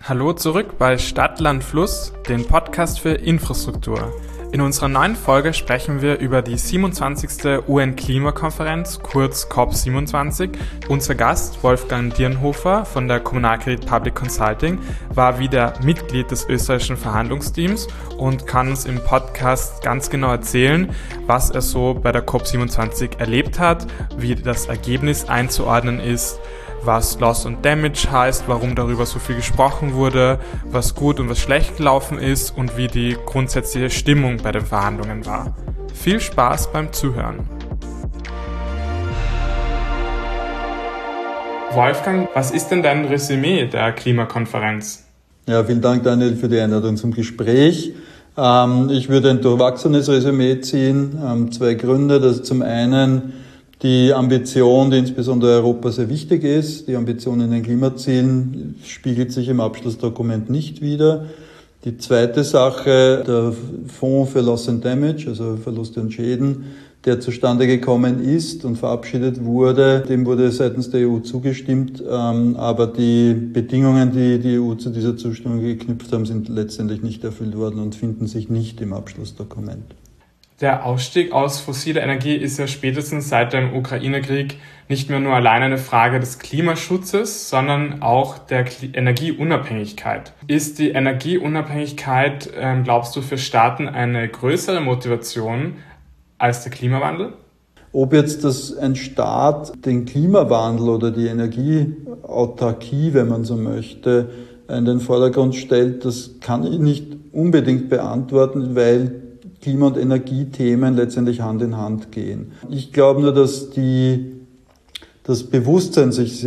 Hallo zurück bei Stadt, Land, Fluss, den Podcast für Infrastruktur. In unserer neuen Folge sprechen wir über die 27. UN-Klimakonferenz, kurz COP27. Unser Gast, Wolfgang Dierenhofer von der Kommunalkredit Public Consulting, war wieder Mitglied des österreichischen Verhandlungsteams und kann uns im Podcast ganz genau erzählen, was er so bei der COP27 erlebt hat, wie das Ergebnis einzuordnen ist, was Loss und Damage heißt, warum darüber so viel gesprochen wurde, was gut und was schlecht gelaufen ist und wie die grundsätzliche Stimmung bei den Verhandlungen war. Viel Spaß beim Zuhören. Wolfgang, was ist denn dein Resümee der Klimakonferenz? Ja, vielen Dank, Daniel, für die Einladung zum Gespräch. Ich würde ein durchwachsenes Resümee ziehen. Zwei Gründe. Das ist zum einen die Ambition, die insbesondere Europa sehr wichtig ist. Die Ambition in den Klimazielen spiegelt sich im Abschlussdokument nicht wider. Die zweite Sache, der Fonds für Loss and Damage, also Verluste und Schäden, der zustande gekommen ist und verabschiedet wurde, dem wurde seitens der EU zugestimmt, aber die Bedingungen, die die EU zu dieser Zustimmung geknüpft haben, sind letztendlich nicht erfüllt worden und finden sich nicht im Abschlussdokument. Der Ausstieg aus fossiler Energie ist ja spätestens seit dem Ukraine-Krieg nicht mehr nur allein eine Frage des Klimaschutzes, sondern auch der Energieunabhängigkeit. Ist die Energieunabhängigkeit, glaubst du, für Staaten eine größere Motivation als der Klimawandel? Ob jetzt ein Staat den Klimawandel oder die Energieautarkie, wenn man so möchte, in den Vordergrund stellt, das kann ich nicht unbedingt beantworten, weil Klima- und Energiethemen letztendlich Hand in Hand gehen. Ich glaube nur, dass das Bewusstsein sich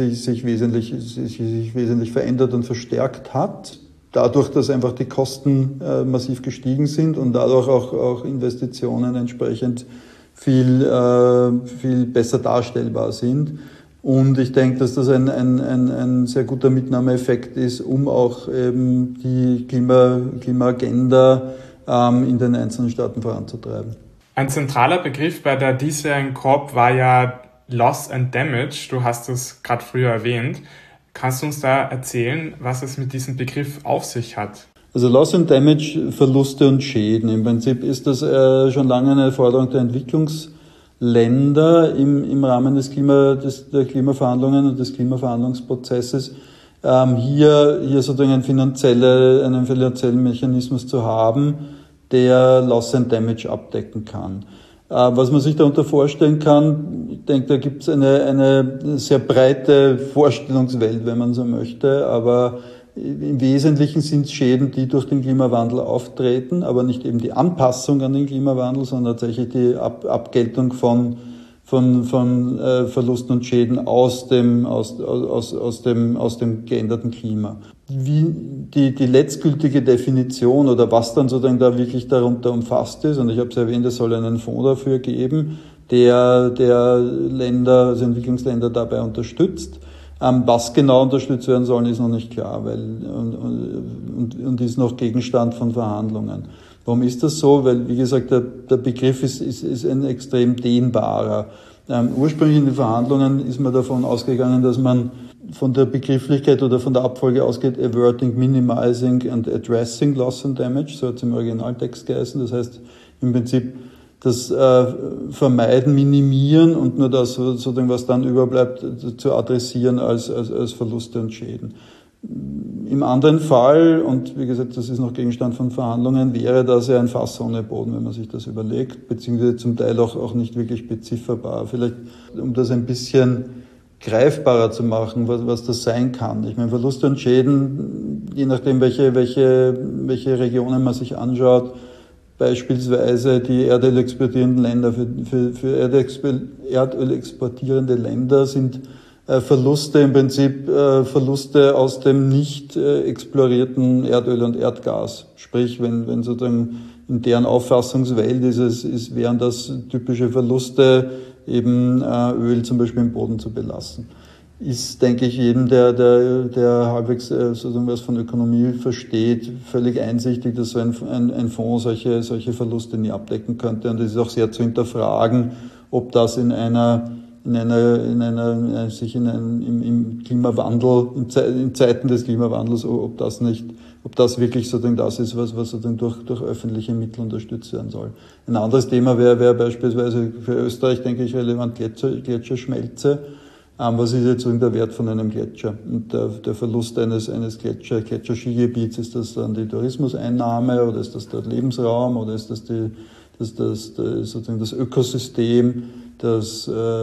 wesentlich verändert und verstärkt hat, dadurch, dass einfach die Kosten massiv gestiegen sind und dadurch auch Investitionen entsprechend viel besser darstellbar sind. Und ich denke, dass das ein sehr guter Mitnahmeeffekt ist, um auch eben die Klimaagenda in den einzelnen Staaten voranzutreiben. Ein zentraler Begriff bei der diesjährigen COP war ja Loss and Damage. Du hast es gerade früher erwähnt. Kannst du uns da erzählen, was es mit diesem Begriff auf sich hat? Also Loss and Damage, Verluste und Schäden. Im Prinzip ist das schon lange eine Forderung der Entwicklungsländer im Rahmen der Klimaverhandlungen und des Klimaverhandlungsprozesses, hier sozusagen einen finanziellen Mechanismus zu haben, der Loss and Damage abdecken kann. Was man sich darunter vorstellen kann, ich denke, da gibt es eine sehr breite Vorstellungswelt, wenn man so möchte, aber im Wesentlichen sind es Schäden, die durch den Klimawandel auftreten, aber nicht eben die Anpassung an den Klimawandel, sondern tatsächlich die Abgeltung von Verlusten und Schäden aus dem geänderten Klima. Wie die letztgültige Definition oder was dann sozusagen da wirklich darunter umfasst ist, und ich habe es erwähnt, es soll einen Fonds dafür geben, der Länder, also Entwicklungsländer dabei unterstützt. Was genau unterstützt werden soll, ist noch nicht klar, und ist noch Gegenstand von Verhandlungen. Warum ist das so? Weil, wie gesagt, der Begriff ist ein extrem dehnbarer. Ursprünglich in den Verhandlungen ist man davon ausgegangen, dass man von der Begrifflichkeit oder von der Abfolge ausgeht, averting, minimizing and addressing loss and damage, so hat es im Originaltext geheißen. Das heißt im Prinzip das Vermeiden, Minimieren und nur das, sozusagen, was dann überbleibt, zu adressieren als Verluste und Schäden. Im anderen Fall, und wie gesagt, das ist noch Gegenstand von Verhandlungen, wäre das ja ein Fass ohne Boden, wenn man sich das überlegt, beziehungsweise zum Teil auch nicht wirklich bezifferbar. Vielleicht, um das ein bisschen greifbarer zu machen, was das sein kann. Ich meine, Verluste und Schäden, je nachdem, welche Regionen man sich anschaut, beispielsweise die Erdöl exportierenden Länder, für Erdöl exportierende Länder sind Verluste im Prinzip Verluste aus dem nicht explorierten Erdöl und Erdgas. Sprich, wenn sozusagen in deren Auffassungswelt wären das typische Verluste, eben Öl zum Beispiel im Boden zu belassen. Ist, denke ich, jedem, der halbwegs sozusagen was von Ökonomie versteht, völlig einsichtig, dass so ein Fonds solche Verluste nie abdecken könnte. Und es ist auch sehr zu hinterfragen, ob das in einer im Klimawandel, in Zeiten des Klimawandels, ob das wirklich sozusagen das ist, was sozusagen durch öffentliche Mittel unterstützt werden soll. Ein anderes Thema wäre beispielsweise für Österreich, denke ich, relevant Gletscherschmelze. Was ist jetzt der Wert von einem Gletscher? Und der Verlust eines Gletscherskigebiets, ist das dann die Tourismuseinnahme oder ist das der Lebensraum oder ist das sozusagen das Ökosystem, das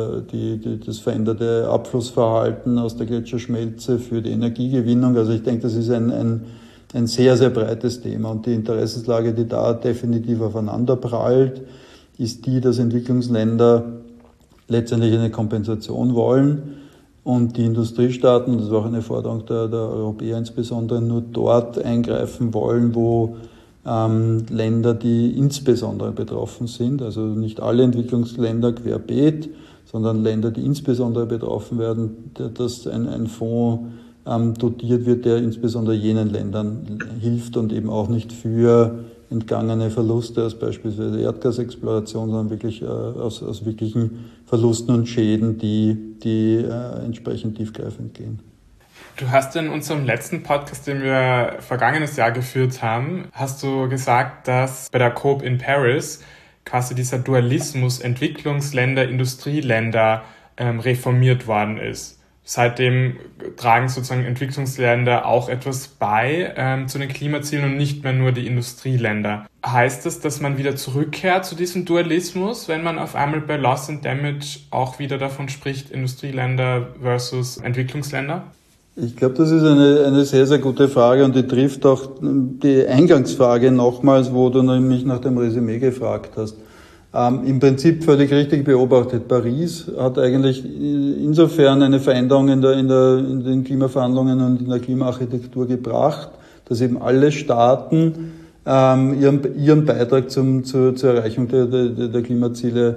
veränderte Abflussverhalten aus der Gletscherschmelze für die Energiegewinnung? Also ich denke, das ist ein sehr, sehr breites Thema und die Interessenslage, die da definitiv aufeinander prallt, ist die, dass Entwicklungsländer letztendlich eine Kompensation wollen und die Industriestaaten, das ist auch eine Forderung der Europäer insbesondere, nur dort eingreifen wollen, wo Länder, die insbesondere betroffen sind, also nicht alle Entwicklungsländer querbeet, sondern Länder, die insbesondere betroffen werden, dass ein Fonds dotiert wird, der insbesondere jenen Ländern hilft und eben auch nicht für entgangene Verluste aus beispielsweise Erdgasexploration, sondern wirklich aus wirklichen Verlusten und Schäden, die entsprechend tiefgreifend gehen. Du hast in unserem letzten Podcast, den wir vergangenes Jahr geführt haben, hast du gesagt, dass bei der COP in Paris quasi dieser Dualismus Entwicklungsländer, Industrieländer reformiert worden ist. Seitdem tragen sozusagen Entwicklungsländer auch etwas bei zu den Klimazielen und nicht mehr nur die Industrieländer. Heißt das, dass man wieder zurückkehrt zu diesem Dualismus, wenn man auf einmal bei Loss and Damage auch wieder davon spricht, Industrieländer versus Entwicklungsländer? Ich glaube, das ist eine sehr, sehr gute Frage und die trifft auch die Eingangsfrage nochmals, wo du mich nach dem Resümee gefragt hast. Im Prinzip völlig richtig beobachtet. Paris hat eigentlich insofern eine Veränderung in den Klimaverhandlungen und in der Klimaarchitektur gebracht, dass eben alle Staaten ihren Beitrag zur Erreichung der Klimaziele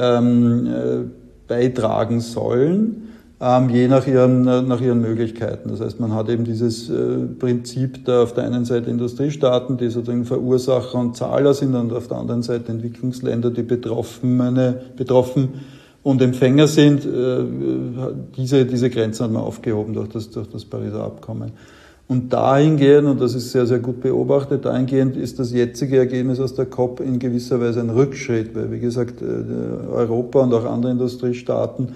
beitragen sollen, je nach ihren Möglichkeiten. Das heißt, man hat eben dieses Prinzip auf der einen Seite Industriestaaten, die sozusagen Verursacher und Zahler sind, und auf der anderen Seite Entwicklungsländer, die betroffen und Empfänger sind. Diese Grenzen hat man aufgehoben durch das Pariser Abkommen. Und dahingehend, und das ist sehr, sehr gut beobachtet, dahingehend ist das jetzige Ergebnis aus der COP in gewisser Weise ein Rückschritt, weil, wie gesagt, Europa und auch andere Industriestaaten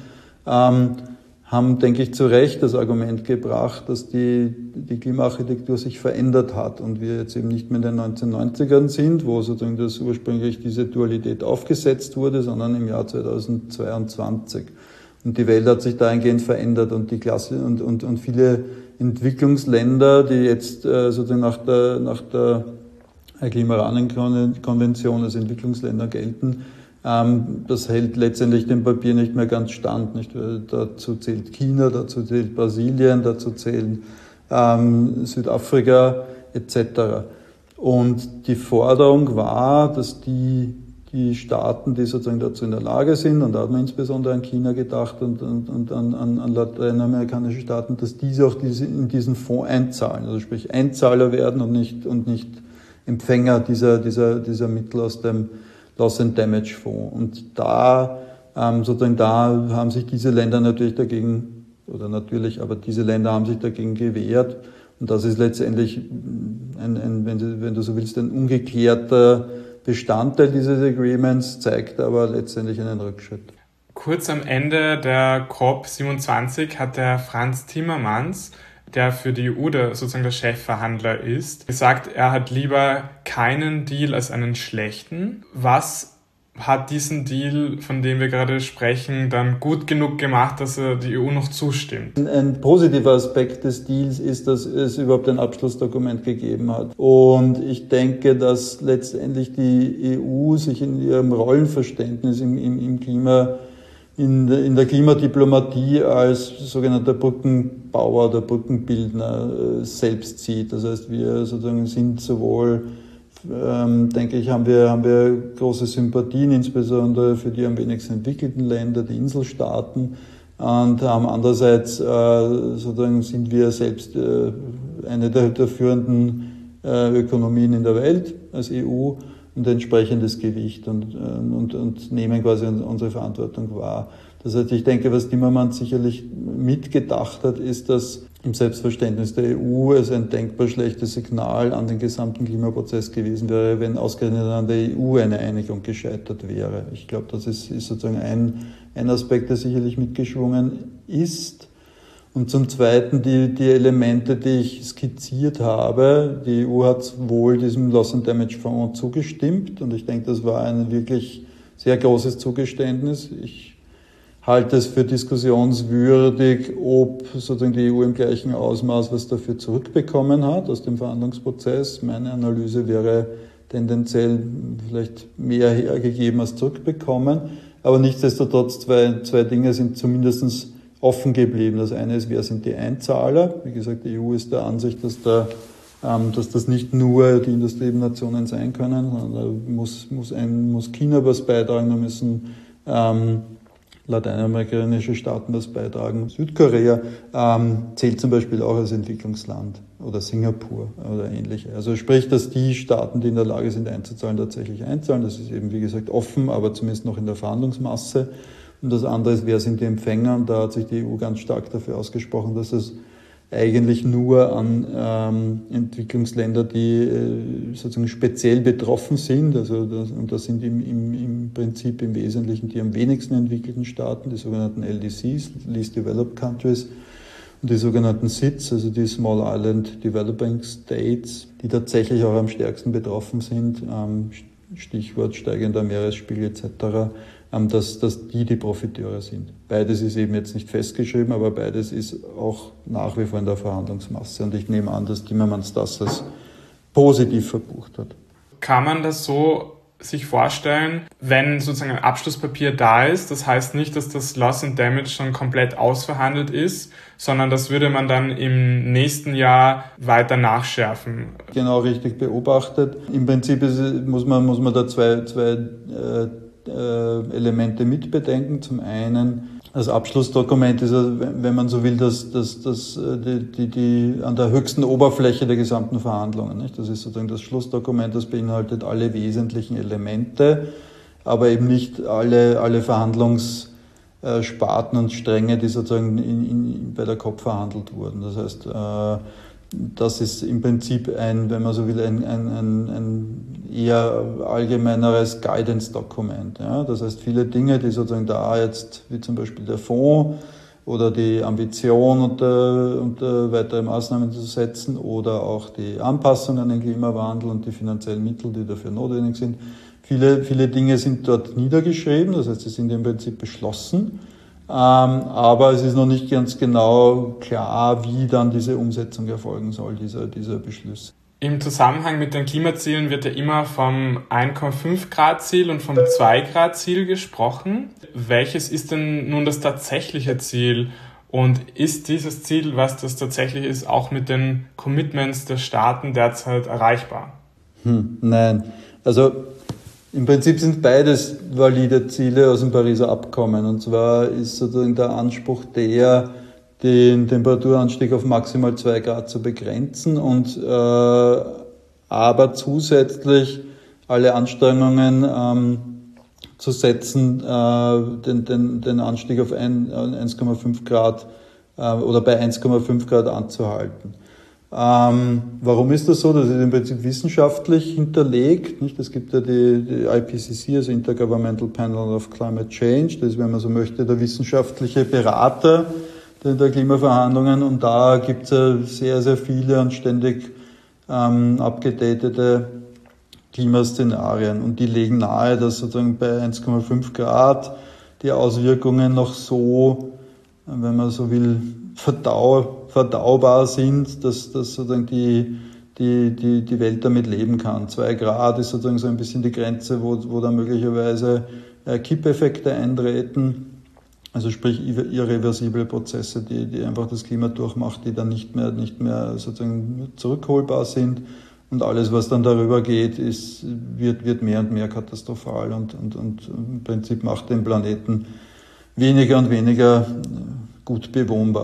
haben, denke ich, zu Recht das Argument gebracht, dass die Klimaarchitektur sich verändert hat und wir jetzt eben nicht mehr in den 1990ern sind, wo sozusagen das ursprünglich diese Dualität aufgesetzt wurde, sondern im Jahr 2022. Und die Welt hat sich dahingehend verändert und die Klasse und viele Entwicklungsländer, die jetzt sozusagen nach der Klimarahmenkonvention als Entwicklungsländer gelten, das hält letztendlich dem Papier nicht mehr ganz stand. Nicht? Dazu zählt China, dazu zählt Brasilien, dazu zählen Südafrika etc. Und die Forderung war, dass die Staaten, die sozusagen dazu in der Lage sind, und da hat man insbesondere an China gedacht und an lateinamerikanische Staaten, dass diese auch in diesen Fonds einzahlen, also sprich Einzahler werden und nicht Empfänger dieser Mittel aus dem Loss and Damage Fonds. Und da haben sich diese Länder natürlich dagegen, aber diese Länder haben sich dagegen gewehrt. Und das ist letztendlich wenn du so willst, ein ungeklärter Bestandteil dieses Agreements, zeigt aber letztendlich einen Rückschritt. Kurz am Ende der COP27 hat der Frans Timmermans, der für die EU sozusagen der Chefverhandler ist, gesagt, er hat lieber keinen Deal als einen schlechten. Was hat diesen Deal, von dem wir gerade sprechen, dann gut genug gemacht, dass er die EU noch zustimmt? Ein positiver Aspekt des Deals ist, dass es überhaupt ein Abschlussdokument gegeben hat. Und ich denke, dass letztendlich die EU sich in ihrem Rollenverständnis im Klima, in der Klimadiplomatie als sogenannter Brückenbauer oder Brückenbildner selbst sieht. Das heißt, wir sozusagen sind sowohl, denke ich, haben wir große Sympathien, insbesondere für die am wenigsten entwickelten Länder, die Inselstaaten, und haben andererseits sozusagen sind wir selbst eine der führenden Ökonomien in der Welt als EU und entsprechendes Gewicht und nehmen quasi unsere Verantwortung wahr. Das heißt, ich denke, was Timmermans sicherlich mitgedacht hat, ist, dass im Selbstverständnis der EU es ein denkbar schlechtes Signal an den gesamten Klimaprozess gewesen wäre, wenn ausgerechnet an der EU eine Einigung gescheitert wäre. Ich glaube, das ist sozusagen ein Aspekt, der sicherlich mitgeschwungen ist. Und zum Zweiten die Elemente, die ich skizziert habe. Die EU hat wohl diesem Loss and Damage Fonds zugestimmt und ich denke, das war ein wirklich sehr großes Zugeständnis. Ich halte es für diskussionswürdig, ob sozusagen die EU im gleichen Ausmaß was dafür zurückbekommen hat aus dem Verhandlungsprozess. Meine Analyse wäre tendenziell vielleicht mehr hergegeben als zurückbekommen. Aber nichtsdestotrotz, zwei Dinge sind zumindest offen geblieben. Das eine ist, wer sind die Einzahler? Wie gesagt, die EU ist der Ansicht, dass das nicht nur die Industrienationen sein können, sondern da muss China was beitragen, da müssen lateinamerikanische Staaten was beitragen. Südkorea zählt zum Beispiel auch als Entwicklungsland oder Singapur oder ähnliche. Also sprich, dass die Staaten, die in der Lage sind einzuzahlen, tatsächlich einzahlen. Das ist eben, wie gesagt, offen, aber zumindest noch in der Verhandlungsmasse. Und das andere ist, wer sind die Empfänger? Und da hat sich die EU ganz stark dafür ausgesprochen, dass es eigentlich nur an Entwicklungsländer, die sozusagen speziell betroffen sind, und das sind im Prinzip im Wesentlichen die am wenigsten entwickelten Staaten, die sogenannten LDCs, Least Developed Countries, und die sogenannten SIDS, also die Small Island Developing States, die tatsächlich auch am stärksten betroffen sind, Stichwort steigender Meeresspiegel etc., dass die Profiteure sind. Beides ist eben jetzt nicht festgeschrieben, aber beides ist auch nach wie vor in der Verhandlungsmasse. Und ich nehme an, dass Timmermans das als positiv verbucht hat. Kann man das so sich vorstellen, wenn sozusagen ein Abschlusspapier da ist, das heißt nicht, dass das Loss and Damage schon komplett ausverhandelt ist, sondern das würde man dann im nächsten Jahr weiter nachschärfen? Genau, richtig beobachtet. Im Prinzip muss man da zwei Elemente mitbedenken. Zum einen, das Abschlussdokument ist, wenn man so will, die an der höchsten Oberfläche der gesamten Verhandlungen. Nicht? Das ist sozusagen das Schlussdokument, das beinhaltet alle wesentlichen Elemente, aber eben nicht alle Verhandlungssparten und Stränge, die sozusagen bei der COP verhandelt wurden. Das heißt, das ist im Prinzip wenn man so will, ein eher allgemeineres Guidance-Dokument. Ja? Das heißt, viele Dinge, die sozusagen da jetzt, wie zum Beispiel der Fonds oder die Ambition und weitere Maßnahmen zu setzen oder auch die Anpassung an den Klimawandel und die finanziellen Mittel, die dafür notwendig sind. Viele Dinge sind dort niedergeschrieben, das heißt, sie sind im Prinzip beschlossen. Aber es ist noch nicht ganz genau klar, wie dann diese Umsetzung erfolgen soll, dieser Beschluss. Im Zusammenhang mit den Klimazielen wird ja immer vom 1,5 Grad Ziel und vom 2 Grad Ziel gesprochen. Welches ist denn nun das tatsächliche Ziel? Und ist dieses Ziel, was das tatsächlich ist, auch mit den Commitments der Staaten derzeit erreichbar? Nein, also im Prinzip sind beides valide Ziele aus dem Pariser Abkommen. Und zwar ist sozusagen der Anspruch den Temperaturanstieg auf maximal 2 Grad zu begrenzen aber zusätzlich alle Anstrengungen zu setzen, den Anstieg auf 1,5 Grad oder bei 1,5 Grad anzuhalten. Warum ist das so? Das ist im Prinzip wissenschaftlich hinterlegt. Nicht? Es gibt ja die IPCC, also Intergovernmental Panel of Climate Change. Das ist, wenn man so möchte, der wissenschaftliche Berater der Klimaverhandlungen. Und da gibt es ja sehr, sehr viele und ständig abgedatete Klimaszenarien. Und die legen nahe, dass sozusagen bei 1,5 Grad die Auswirkungen noch so, wenn man so will, verdaubar sind, dass sozusagen die Welt damit leben kann. 2 Grad ist sozusagen so ein bisschen die Grenze, wo dann möglicherweise Kippeffekte eintreten. Also sprich irreversible Prozesse, die einfach das Klima durchmacht, die dann nicht mehr sozusagen zurückholbar sind. Und alles, was dann darüber geht, wird mehr und mehr katastrophal und im Prinzip macht den Planeten weniger und weniger gut bewohnbar.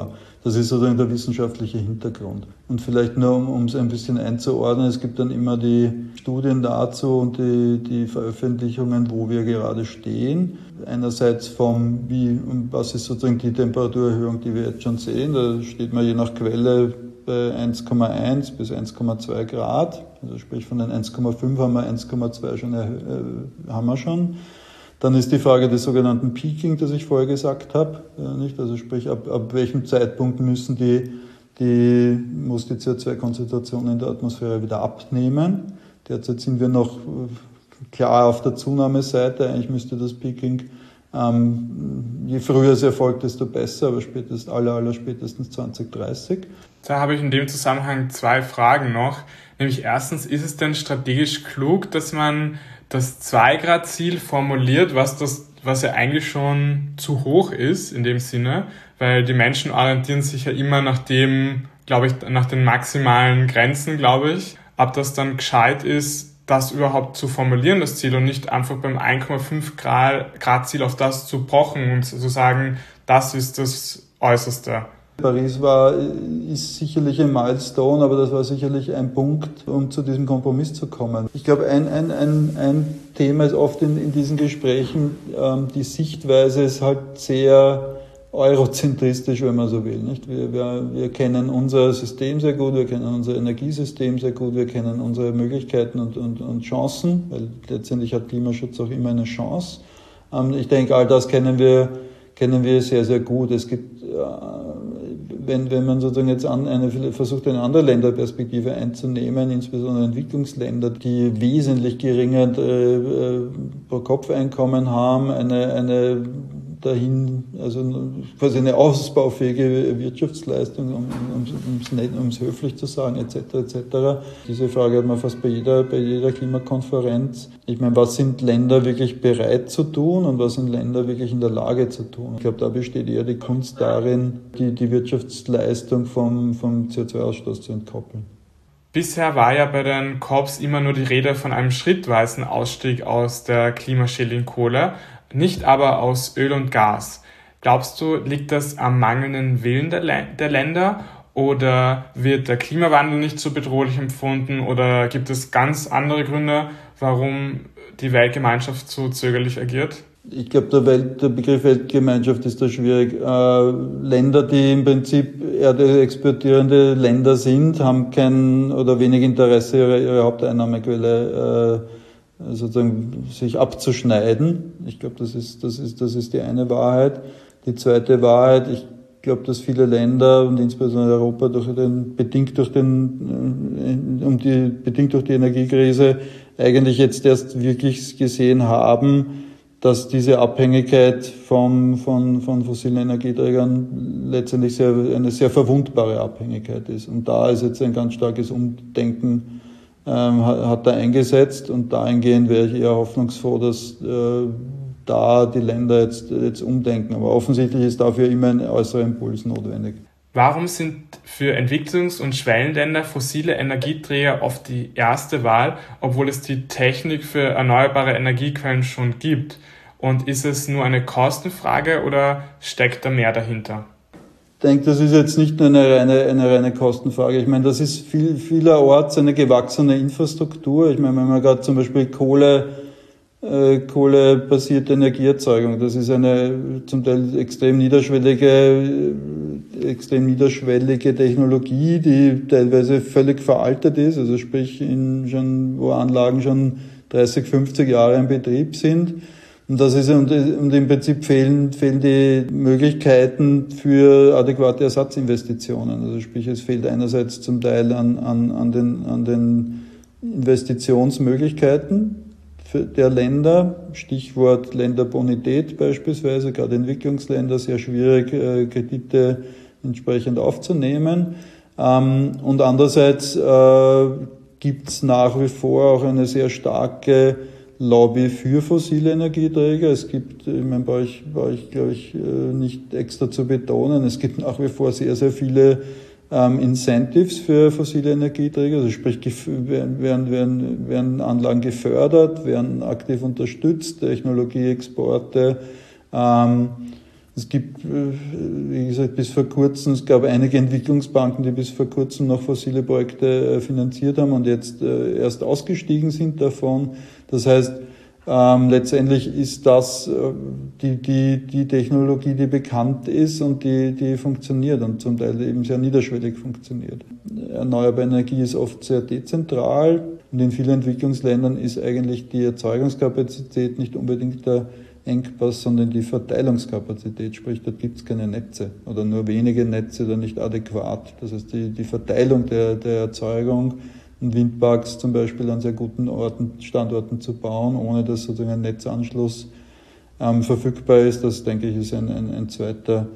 Das ist sozusagen der wissenschaftliche Hintergrund. Und vielleicht nur, um es ein bisschen einzuordnen, es gibt dann immer die Studien dazu und die Veröffentlichungen, wo wir gerade stehen. Einerseits was ist sozusagen die Temperaturerhöhung, die wir jetzt schon sehen. Da steht man je nach Quelle bei 1,1 bis 1,2 Grad. Also sprich von den 1,5 haben wir 1,2 haben wir schon. Dann ist die Frage des sogenannten Peaking, das ich vorher gesagt habe, nicht? Also sprich, ab welchem Zeitpunkt muss die CO2-Konzentration in der Atmosphäre wieder abnehmen. Derzeit sind wir noch klar auf der Zunahmeseite. Eigentlich müsste das Peaking, je früher es erfolgt, desto besser, aber spätestens 2030. Da habe ich in dem Zusammenhang 2 Fragen noch. Nämlich erstens, ist es denn strategisch klug, dass man das 2-Grad-Ziel formuliert, was ja eigentlich schon zu hoch ist in dem Sinne, weil die Menschen orientieren sich ja immer nach den maximalen Grenzen, glaube ich. Ob das dann gescheit ist, das überhaupt zu formulieren, das Ziel, und nicht einfach beim 1,5 Grad Ziel auf das zu pochen und zu sagen, das ist das Äußerste. Paris ist sicherlich ein Milestone, aber das war sicherlich ein Punkt, um zu diesem Kompromiss zu kommen. Ich glaube, ein Thema ist oft in diesen Gesprächen, die Sichtweise ist halt sehr eurozentristisch, wenn man so will. Nicht? Wir kennen unser System sehr gut, wir kennen unser Energiesystem sehr gut, wir kennen unsere Möglichkeiten und Chancen, weil letztendlich hat Klimaschutz auch immer eine Chance. Ich denke, all das kennen wir sehr, sehr gut. Es gibt, wenn man sozusagen jetzt versucht, eine andere Länderperspektive einzunehmen, insbesondere Entwicklungsländer, die wesentlich geringer Pro-Kopf-Einkommen haben, quasi eine ausbaufähige Wirtschaftsleistung, um es höflich zu sagen, etc. Diese Frage hat man fast bei jeder Klimakonferenz. Ich meine, was sind Länder wirklich bereit zu tun und was sind Länder wirklich in der Lage zu tun? Ich glaube, da besteht eher die Kunst darin, die Wirtschaftsleistung vom CO2-Ausstoß zu entkoppeln. Bisher war ja bei den COPs immer nur die Rede von einem schrittweisen Ausstieg aus der klimaschädlichen Kohle, nicht aber aus Öl und Gas. Glaubst du, liegt das am mangelnden Willen der Länder oder wird der Klimawandel nicht so bedrohlich empfunden oder gibt es ganz andere Gründe, warum die Weltgemeinschaft so zögerlich agiert? Ich glaube, der Begriff Weltgemeinschaft ist da schwierig. Länder, die im Prinzip erdölexportierende Länder sind, haben kein oder wenig Interesse, ihre Haupteinnahmequelle sozusagen sich abzuschneiden. Ich glaube, das ist die eine Wahrheit. Die zweite Wahrheit, ich glaube, dass viele Länder und insbesondere Europa bedingt durch die Energiekrise eigentlich jetzt erst wirklich gesehen haben, dass diese Abhängigkeit von fossilen Energieträgern letztendlich eine sehr verwundbare Abhängigkeit ist. Und da ist jetzt ein ganz starkes Umdenken hat da eingesetzt und dahingehend wäre ich eher hoffnungsfroh, dass da die Länder jetzt umdenken. Aber offensichtlich ist dafür immer ein äußerer Impuls notwendig. Warum sind für Entwicklungs- und Schwellenländer fossile Energieträger oft die erste Wahl, obwohl es die Technik für erneuerbare Energiequellen schon gibt? Und ist es nur eine Kostenfrage oder steckt da mehr dahinter? Ich denke, das ist jetzt nicht nur eine reine Kostenfrage. Ich meine, das ist vielerorts eine gewachsene Infrastruktur. Ich meine, wenn man gerade zum Beispiel kohlebasierte Energieerzeugung, das ist eine zum Teil extrem niederschwellige Technologie, die teilweise völlig veraltet ist, also sprich wo Anlagen schon 30, 50 Jahre in Betrieb sind. Und im Prinzip fehlen die Möglichkeiten für adäquate Ersatzinvestitionen. Also sprich, es fehlt einerseits zum Teil an den Investitionsmöglichkeiten der Länder, Stichwort Länderbonität beispielsweise, gerade Entwicklungsländer, sehr schwierig, Kredite entsprechend aufzunehmen. Und andererseits gibt es nach wie vor auch eine sehr starke Lobby für fossile Energieträger. Es gibt, brauche ich glaube ich nicht extra zu betonen, es gibt nach wie vor sehr, sehr viele Incentives für fossile Energieträger, also sprich werden Anlagen gefördert, werden aktiv unterstützt, Technologieexporte, Es gibt, wie gesagt, bis vor kurzem, es gab einige Entwicklungsbanken, die bis vor kurzem noch fossile Projekte finanziert haben und jetzt erst ausgestiegen sind davon. Das heißt, letztendlich ist das die Technologie, die bekannt ist und die funktioniert und zum Teil eben sehr niederschwellig funktioniert. Erneuerbare Energie ist oft sehr dezentral und in vielen Entwicklungsländern ist eigentlich die Erzeugungskapazität nicht unbedingt der Engpass, sondern die Verteilungskapazität, sprich, dort gibt es keine Netze oder nur wenige Netze oder nicht adäquat. Das heißt, die Verteilung der Erzeugung und Windparks zum Beispiel an sehr guten Standorten zu bauen, ohne dass sozusagen ein Netzanschluss verfügbar ist, das, denke ich, ist ein zweiter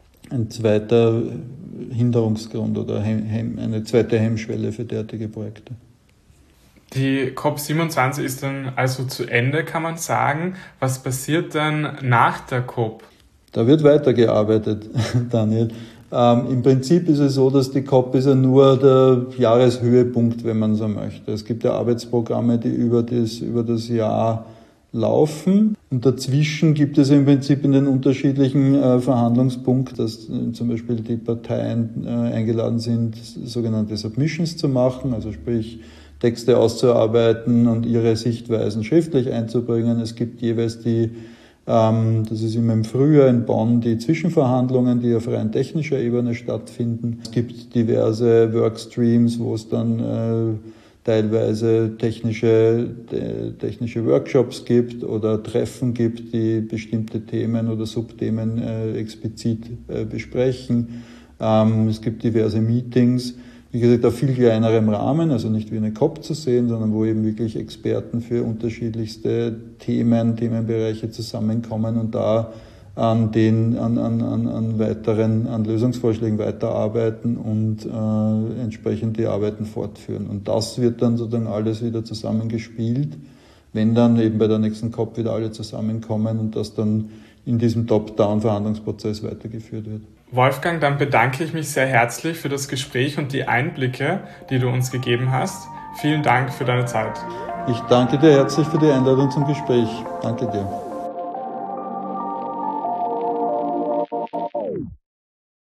Hinderungsgrund oder eine zweite Hemmschwelle für derartige Projekte. Die COP27 ist dann also zu Ende, kann man sagen. Was passiert dann nach der COP? Da wird weitergearbeitet, Daniel. Im Prinzip ist es so, dass die COP ist ja nur der Jahreshöhepunkt, wenn man so möchte. Es gibt ja Arbeitsprogramme, die über das Jahr laufen. Und dazwischen gibt es im Prinzip in den unterschiedlichen Verhandlungspunkten, dass zum Beispiel die Parteien eingeladen sind, sogenannte Submissions zu machen, also sprich Texte auszuarbeiten und ihre Sichtweisen schriftlich einzubringen. Es gibt jeweils das ist immer im Frühjahr in Bonn, die Zwischenverhandlungen, die auf rein technischer Ebene stattfinden. Es gibt diverse Workstreams, wo es dann teilweise technische Workshops gibt oder Treffen gibt, die bestimmte Themen oder Subthemen explizit besprechen. Es gibt diverse Meetings. Wie gesagt, auf viel kleinerem Rahmen, also nicht wie eine COP zu sehen, sondern wo eben wirklich Experten für unterschiedlichste Themenbereiche zusammenkommen und da an Lösungsvorschlägen weiterarbeiten und entsprechend die Arbeiten fortführen. Und das wird dann sozusagen alles wieder zusammengespielt, wenn dann eben bei der nächsten COP wieder alle zusammenkommen und das dann in diesem Top-Down-Verhandlungsprozess weitergeführt wird. Wolfgang, dann bedanke ich mich sehr herzlich für das Gespräch und die Einblicke, die du uns gegeben hast. Vielen Dank für deine Zeit. Ich danke dir herzlich für die Einladung zum Gespräch. Danke dir.